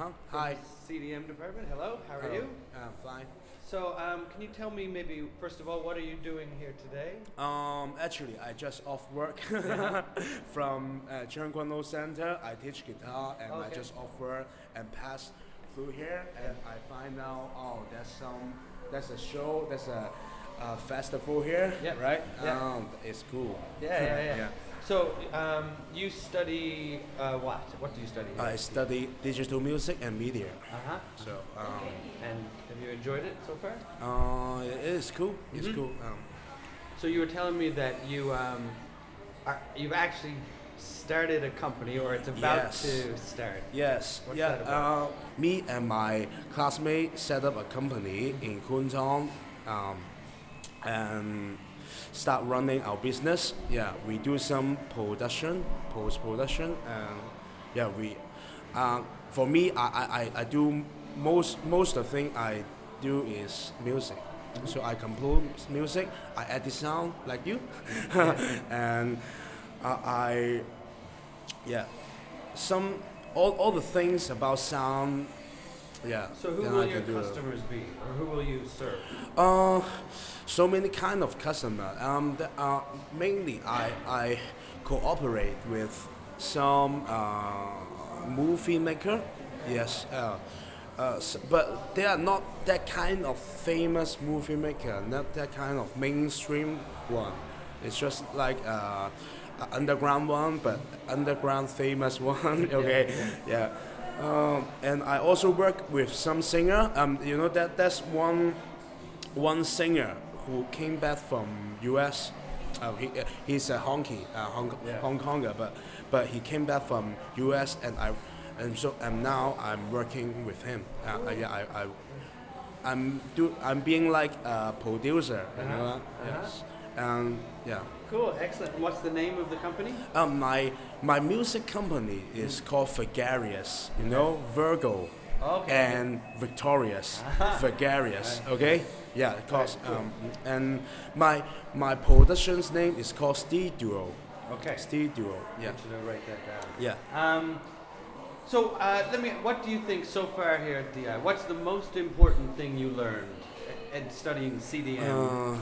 John. from Hi. the CDM department. Hello, how are you? I'm fine. So, can you tell me maybe, first of all, what are you doing here today? Actually, I just off work from Cheung Center. I teach guitar, and I Okay. just off work and pass through here, and I find out, there's a show, there's a festival here, Yeah. right? Yeah. It's cool. Yeah. So, you study what? What do you study? I study digital music and media. Uh-huh. So, And have you enjoyed it so far? it is cool. It's cool. So you were telling me that you've actually started a company, or it's about Yes. to start. Yes, What's yeah. that about? Me and my classmate set up a company in Kuntong, and start running our business. Yeah, we do some production, post production, and yeah, we. For me, I do most of the thing I do is music. So I compose music, I edit sound like you, and I yeah, some all the things about sound. Yeah. So who then will I your can do it. customers be, or who will you serve? So many kind of customer. Mainly I cooperate with some movie maker. Yes. But they are not that kind of famous movie maker, not that kind of mainstream one. It's just like a underground one, but underground famous one. Okay, yeah. And I also work with some singer. That's one singer who came back from U.S. He's a Hong Konger, but he came back from U.S. and now I'm working with him. I'm being like a producer, you know. Yes. Yeah. Cool, excellent. And what's the name of the company? My music company is called Vagarious. You know, Virgo Okay. and Victorious. Vagarious. Okay. Yeah, cause and my production's name is called Steel Duo. Okay. Steel Duo. Yeah. I should write that down. Yeah. So what do you think so far here at DI? What's the most important thing you learned at studying CDM?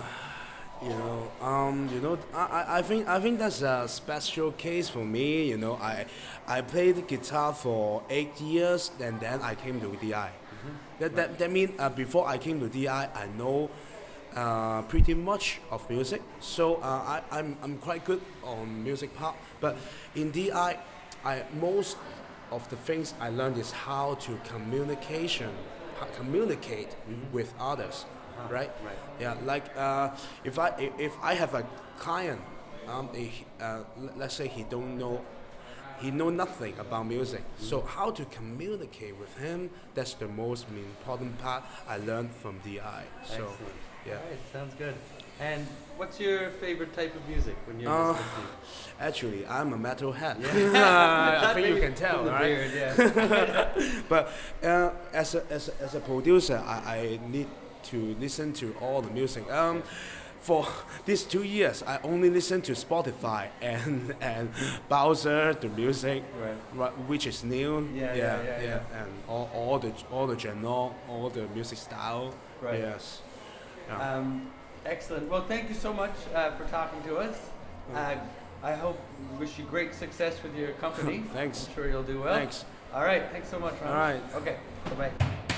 I think that's a special case for me. You know, I played guitar for 8 years, and then I came to DI. That means before I came to DI, I know pretty much of music. So I'm quite good on music part. But in DI, most of the things I learned is how to communicate with others. Right? Right. Yeah, like if I have a client, let's say he know nothing about music. So how to communicate with him? That's the most important part I learned from DI. So Excellent. yeah. All right, sounds good. And what's your favorite type of music when you're listening to? Actually, I'm a metalhead. Yeah. I think you can tell, From the right? beard, yeah. But as a producer, I need to listen to all the music. For these 2 years, I only listen to Spotify and Bowser, the music, which is new. Yeah. And all the genre, all the music style. Right. Yes. Yeah. Excellent. Well, thank you so much for talking to us. I wish you great success with your company. Thanks. I'm sure you'll do well. Thanks. All right. Thanks so much, Ron. All right. Okay. Bye-bye.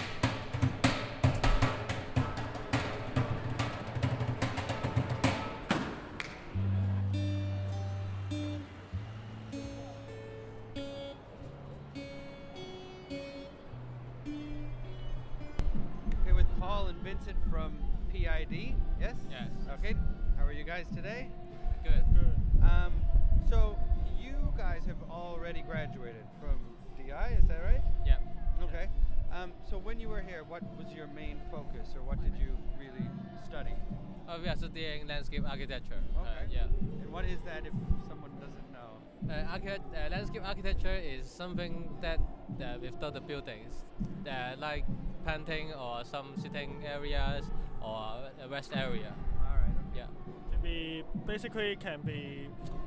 Okay, with Paul and Vincent from PID. Yes? Yes. Okay. How are you guys today? Good. So you guys have already graduated from DI, is that right? Yep. Okay. So when you were here, what was your main focus, or what did you really study? We are studying landscape architecture. Okay. Yeah. And what is that if someone doesn't know? Landscape architecture is something that without the buildings, like planting or some sitting areas or a rest area. All right. Yeah. Can be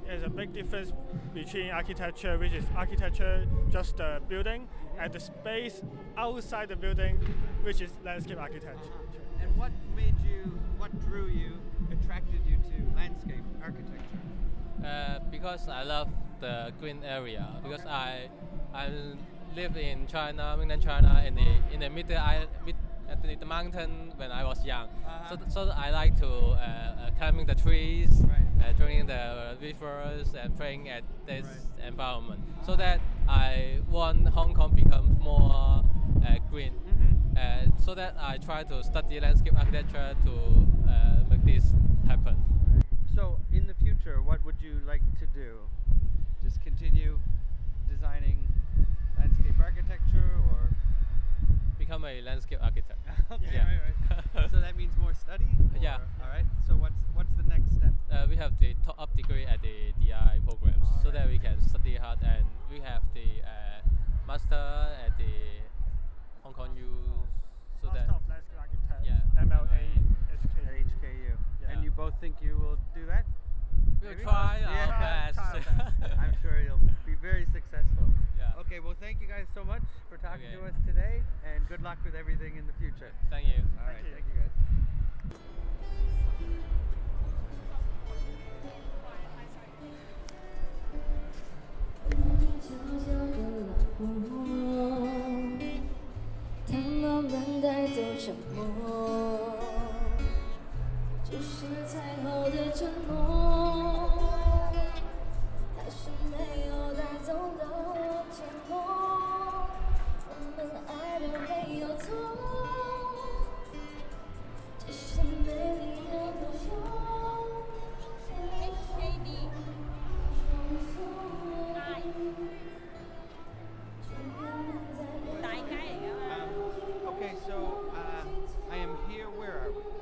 there's a big difference between architecture, which is architecture, just the building, and the space outside the building, which is landscape architecture. And what drew you, attracted you to landscape architecture? Because I love the green area. Because I live in China, mainland China, in the the mountain when I was young. So I like to climbing the trees, drinking the rivers, and playing at this environment. So that I want Hong Kong become more green. So that I try to study landscape architecture to make this happen. So in the future, what would you like to do? Just continue designing landscape architecture, or Become a landscape architect. okay, Yeah. right. So that means more study? Yeah. All right. So what's the next step? We have the top-up degree at the DI programs, so Alright. that we can study hard, and we have the master at the Hong Kong U, so Master that of Landscape Architect, Yeah. MLA, At HK. HKU. Yeah. And you both think you will do that? we'll Maybe? try Yeah. our best. Try our best. I'm sure you'll be very successful. Yeah. Okay, well, thank you guys so much for talking Okay. to us today, and good luck with everything in the future. Thank you. All right, you. thank you guys. Okay, so I am here. Where are we?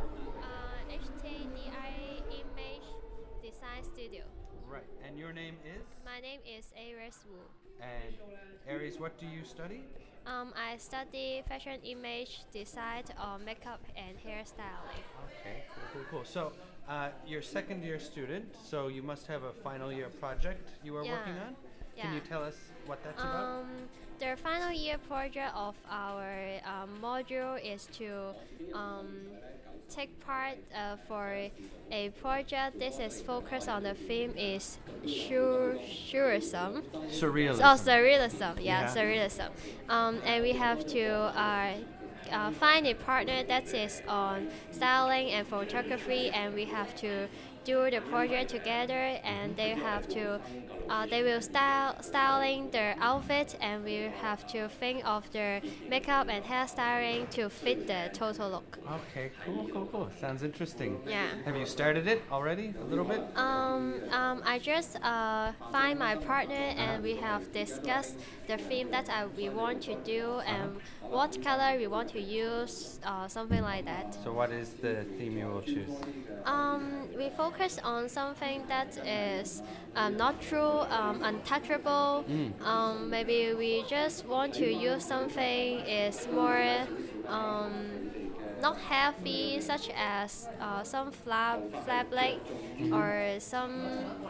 HTDI Image Design Studio. Right, and your name is? My name is Aries Wu. And Aries, what do you study? I study fashion image design on makeup and hairstyling. Okay, cool. So you're a second year student, so you must have a final year project you are working on. Can Yeah. you tell us what that's about? The final year project of our module is to take part for a project. This is focused on the theme is surrealism. Surrealism. Oh, surrealism. Yeah, Yeah. surrealism. And we have to find a partner that is on styling and photography, and we have to do the project together. And they have to, they will styling their outfit, and we have to think of their makeup and hairstyling to fit the total look. Okay, cool. Sounds interesting. Yeah. Have you started it already? A little bit? I just find my partner, and we have discussed the theme that we want to do and what color we want to use, something like that. So what is the theme you will choose? We focus on something that is not true, untouchable. Maybe we just want to use something is more not heavy, such as some fabric or some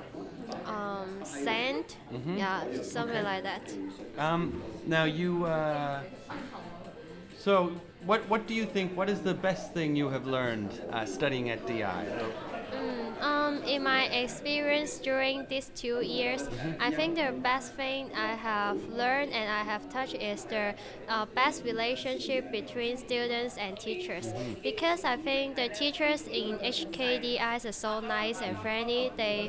sand. Yeah, something like that. Now you. So what do you think? What is the best thing you have learned studying at DI? In my experience during these 2 years, I think the best thing I have learned and I have touched is the best relationship between students and teachers. Because I think the teachers in HKDI are so nice and friendly. They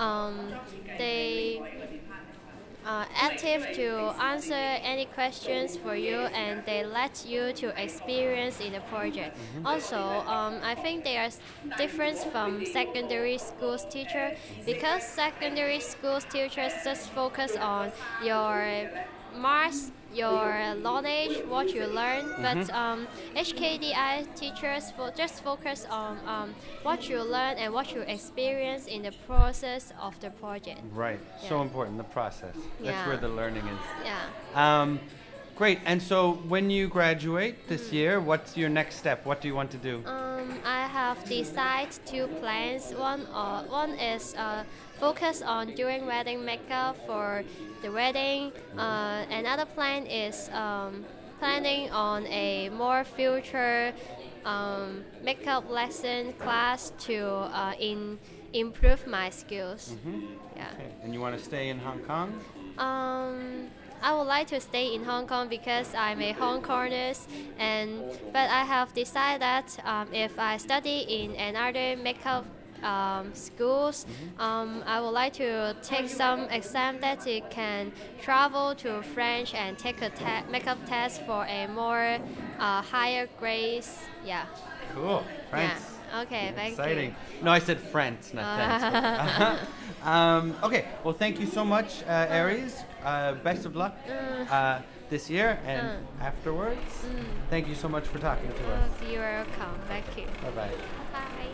active to answer any questions for you, and they let you to experience in the project. Also, I think they are different from secondary schools teacher, because secondary schools teachers just focus on your marks, your knowledge, what you learn. But HKDI teachers just focus on what you learn and what you experience in the process of the project. Right. So Yeah. important, the process. That's Yeah. where the learning is. Yeah. Great. And so when you graduate this year, what's your next step? What do you want to do? I have decided two plans. One is focus on doing wedding makeup for the wedding. Another plan is planning on a more future makeup lesson class to improve my skills. Yeah. Okay. And you want to stay in Hong Kong? I would like to stay in Hong Kong because I'm a Hong Konger, but I have decided that if I study in another makeup schools, I would like to take some exam that it can travel to France and take a makeup test for a more higher grades. Yeah. Cool. France. Yeah. Okay. Thank Exciting. you. No, I said France, not France. Okay. Well, thank you so much, Aries. Best of luck this year and afterwards. Thank you so much for talking to us. You're welcome. Thank you. Bye-bye. Bye.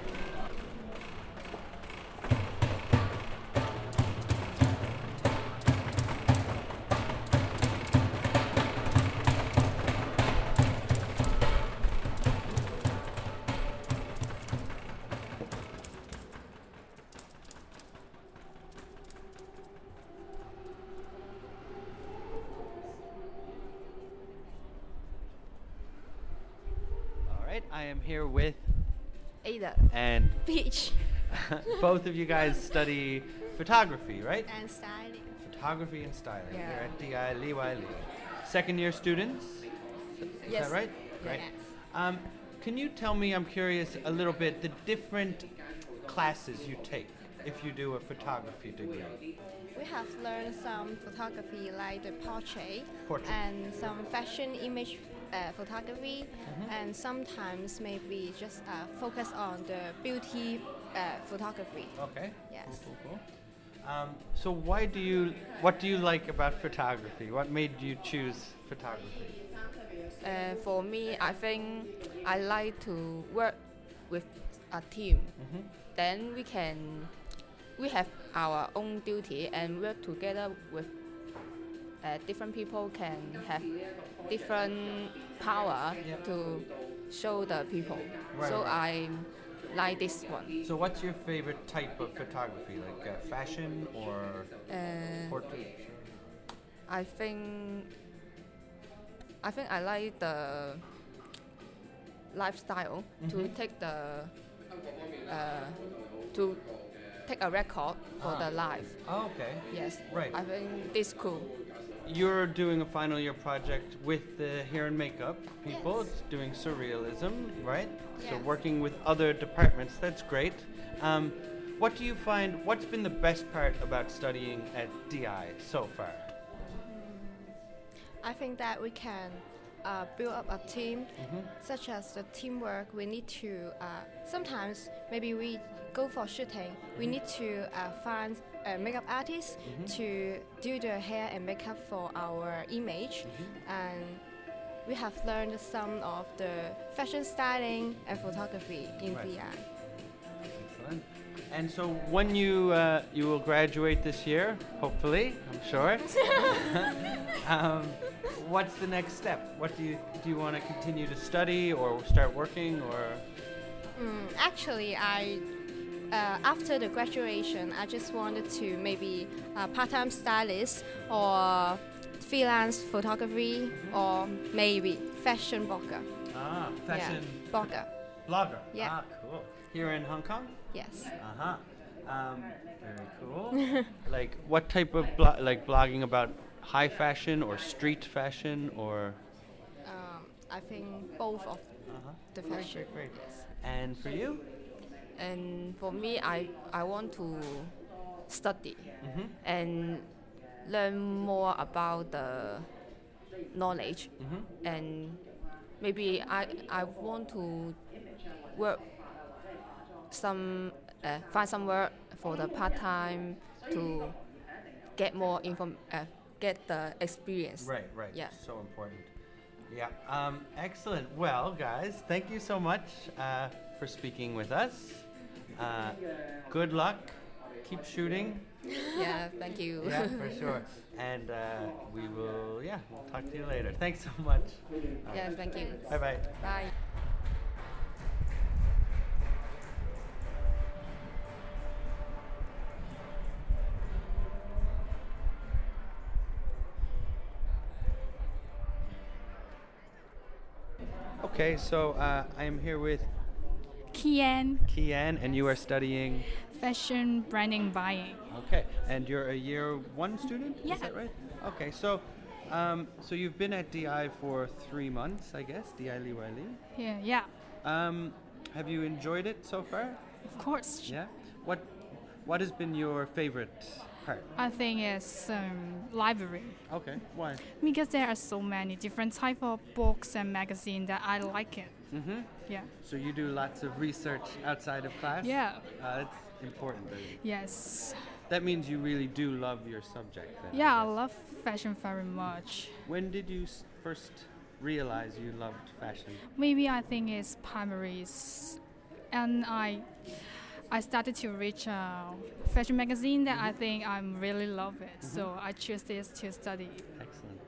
All right. I am here with Ada. and Peach. both of you guys study photography, right? And styling. Photography and styling Yeah. here at DI Li Wai Li. Second year students? Is Yes. that right? Great. Yes. Can you tell me, I'm curious a little bit, the different classes you take if you do a photography degree? We have learned some photography like the portrait, Portrait. and some fashion image photography, and sometimes maybe just focus on the beauty photography. Okay. Yes. Cool. So what do you like about photography? What made you choose photography? For me, I think I like to work with a team. Then we have our own duty and work together with different people can have different power Yep. to show the people. Right, So right. I like this one. So what's your favorite type of photography, like fashion or portrait? I think I like the lifestyle to take to take a record for the life. Oh, okay. Yes. Right. I think this cool. You're doing a final year project with the hair and makeup people. It's doing surrealism, right? So Yes. working with other departments, that's great. What do you find, what's been the best part about studying at DI so far? I think that we can build up a team, such as the teamwork. We need to sometimes maybe we go for shooting. We need to find a makeup artist to do the hair and makeup for our image, and we have learned some of the fashion styling and photography in Right. DI. Excellent. And so when you will graduate this year, hopefully, I'm sure. What's the next step? What do you want to continue to study or start working or? Actually, I after the graduation, I just wanted to maybe part-time stylist or freelance photography or maybe fashion blogger. Fashion Yeah, blogger. blogger. Yeah. Cool. Here in Hong Kong? Yes. Very cool. Like what type of like blogging about high fashion or street fashion or? I think both of the fashion. Great. Yes. And for you? And for me, I want to study and learn more about the knowledge, and maybe I want to work find some work for the part time to get more get the experience. Right. Yeah. So important. Yeah. Excellent. Well, guys, thank you so much for speaking with us. Good luck. Keep shooting. Yeah, thank you. Yeah, for sure. And we'll talk to you later. Thanks so much. Yeah, thank you. Bye bye. Bye. Okay, so I am here with Kian, Kian, and you are studying. fashion branding buying. Okay, and you're a year 1 student? Yeah. Is that right? Okay, so so you've been at DI for 3 months, I guess, DI Li Wai Li. Yeah, Have you enjoyed it so far? of course. Yeah. What has been your favorite part? I think it's library Okay, why? because there are so many different type of books and magazines that I like it. Mm-hmm. Yeah. So you do lots of research outside of class? Yeah. That's important. Yes. That means you really do love your subject. Then, Yeah, I guess. love fashion very much. When did you first realize you loved fashion? Maybe I think it's primaries, and I started to reach a fashion magazine that I think I really love it. So I choose this to study. Excellent.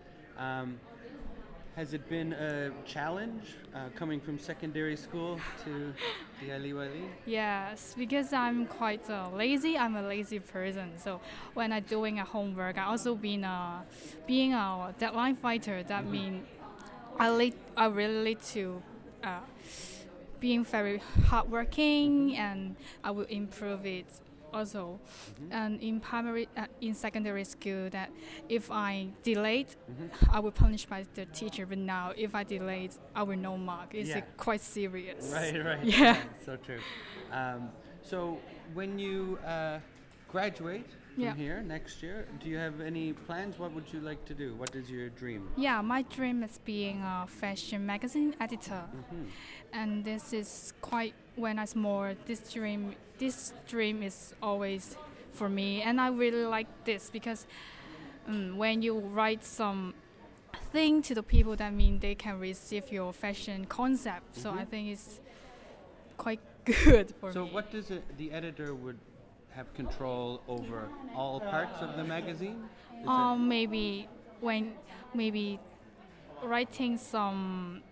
Has it been a challenge coming from secondary school to DI Li Wai Li? Yes, because I'm quite lazy. I'm a lazy person. So when I'm doing a homework, I also being a deadline fighter. That means I really need to being very hardworking, and I will improve it also. And in in secondary school, that if I delayed, I will punish by the teacher. But now, if I delayed, I will no mark. It's Yeah. quite serious. Right. Yeah. So true. So when you graduate from Yeah. here next year, do you have any plans? What would you like to do? What is your dream? Yeah, my dream is being a fashion magazine editor, and this is quite when I was more. This dream is always for me, and I really like this because when you write some thing to the people, that means they can receive your fashion concept. So I think it's quite good for So me. what does the editor would have control over all parts of the magazine? Is it- Maybe writing some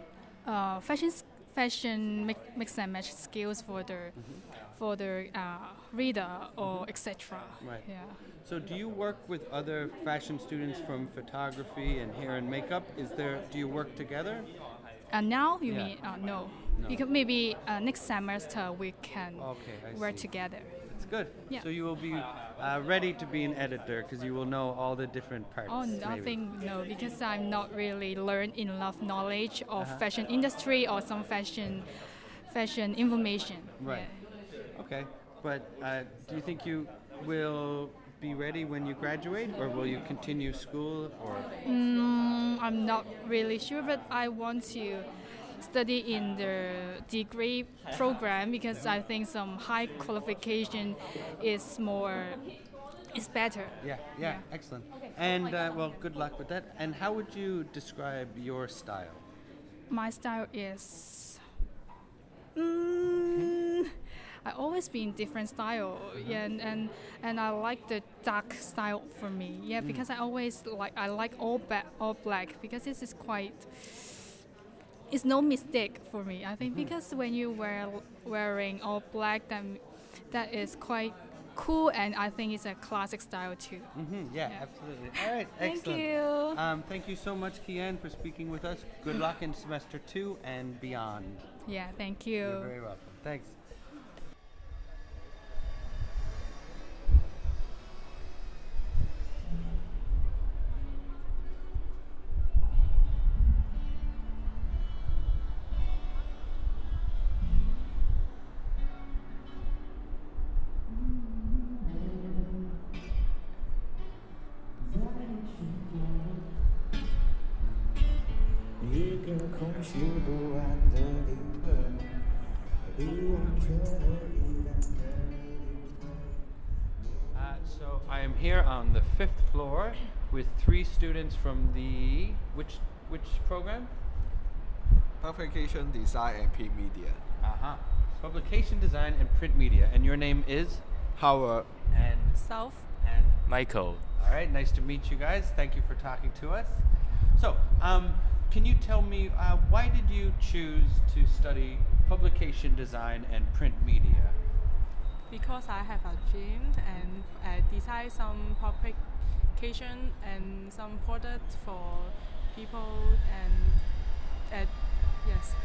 fashion mix and match skills for the reader or etc. Right. Yeah. So do you work with other fashion students from photography and hair and makeup? Do you work together? And now you Yeah. mean no. No. Because maybe next semester we can Okay, I work see. together. It's good. Yeah. So you will be ready to be an editor because you will know all the different parts. Oh, maybe. nothing, no, because I'm not really learned enough knowledge of Uh-huh. fashion industry or some fashion information. Right. Okay. But do you think you will be ready when you graduate, or will you continue school, or? I'm not really sure, but I want to study in the degree program because I think some high qualification is better. Yeah. Excellent. And well, good luck with that. And how would you describe your style? My style is. I always been different style, yeah, and I like the dark style for me, yeah, because I like all black because this is quite. It's no mistake for me. I think because when you wearing all black, then that is quite cool, and I think it's a classic style too. Yeah, absolutely. All right, Thank excellent. you. Thank you so much, Kian, for speaking with us. Good luck in semester 2 and beyond. Yeah, thank you. You're very welcome. Thanks. So I am here on the 5th floor with 3 students from the which program? Publication design and print media. Publication design and print media. And your name is? Howard. And South. and Michael. all right, nice to meet you guys. Thank you for talking to us. So, can you tell me why did you choose to study publication design and print media? Because I have a dream and design some publication and some product for people and yes.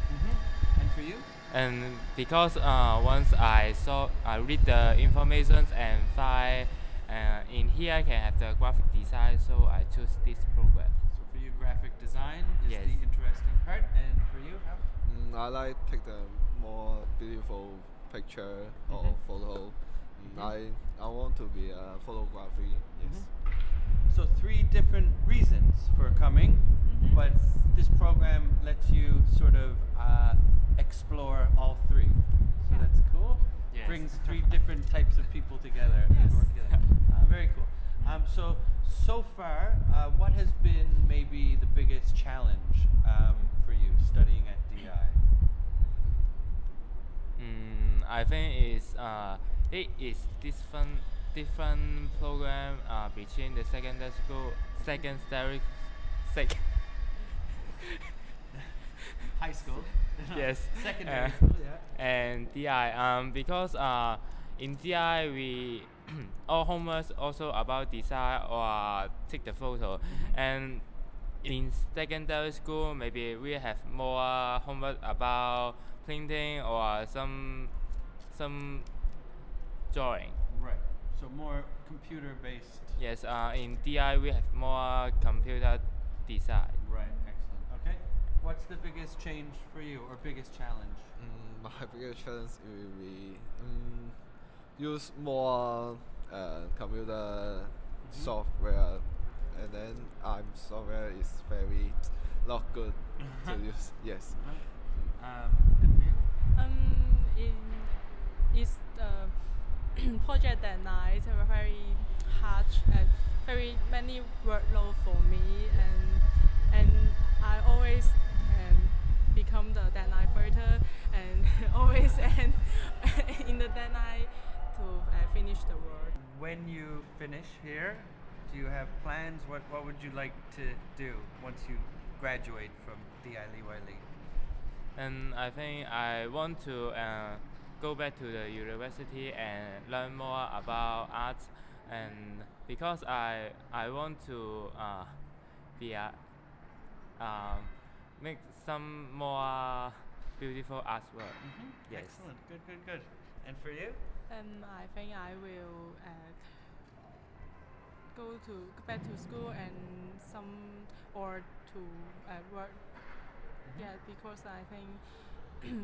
you? And because once I read the information and find in here I can have the graphic design, so I choose this program. So for you, graphic design is Yes. the interesting part, and for you, how? I like take the more beautiful picture or photo. I want to be a photography. Yes. So 3 different reasons for coming, but this program lets you sort of explore all 3. So that's cool. Yes. Brings 3 different types of people together. to work together. Very cool. So far, what has been maybe the biggest challenge for you studying at DI? I think it is different program between the secondary school, High school. yes, Secondary school, yeah. and DI. Because in DI we all homework also about design or take the photo, and in secondary school maybe we have more homework about painting or some drawing. Right. So more computer-based. Yes, in DI we have more computer design. Right. Excellent. Okay. What's the biggest change for you, or biggest challenge? My biggest challenge will be use more computer software, and then software is very not good to use. Yes. And for you? Is the project that night very hard and very many workload for me, and I always become the deadline fighter and always end in the deadline to finish the work. When you finish here, do you have plans? What would you like to do once you graduate from DI Lee Wai Lee? And I think I want to go back to the university and learn more about art, and because I want to be make some more beautiful artwork. Yes. Excellent. Good. And for you? I think I will go back to school and or to work. Yeah, because I think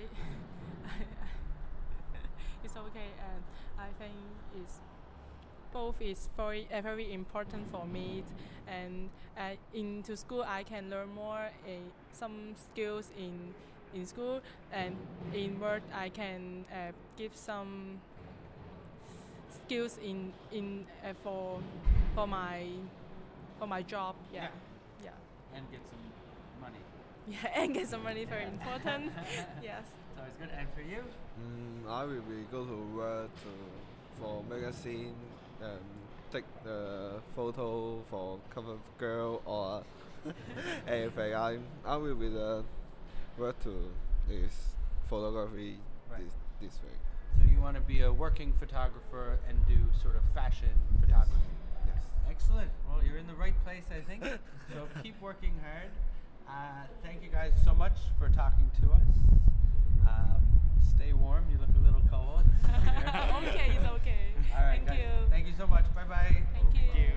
it's okay, and I think both is very important for me, and into school I can learn more some skills in school, and in work I can give some skills in for my job. Yeah. And get some money. Yeah, and get some money, very important. Yes. It's always good. And for you? I will be go to work for magazine, take the photo for cover girl or anything. I will be the work to is photography this way. So you want to be a working photographer and do sort of fashion photography? Yes. Excellent. Well, you're in the right place, I think. So keep working hard. Thank you guys so much for talking to us. Stay warm. You look a little cold. Okay, it's okay. All right, Thank guys. you. Thank you so much. Bye-bye. Thank you.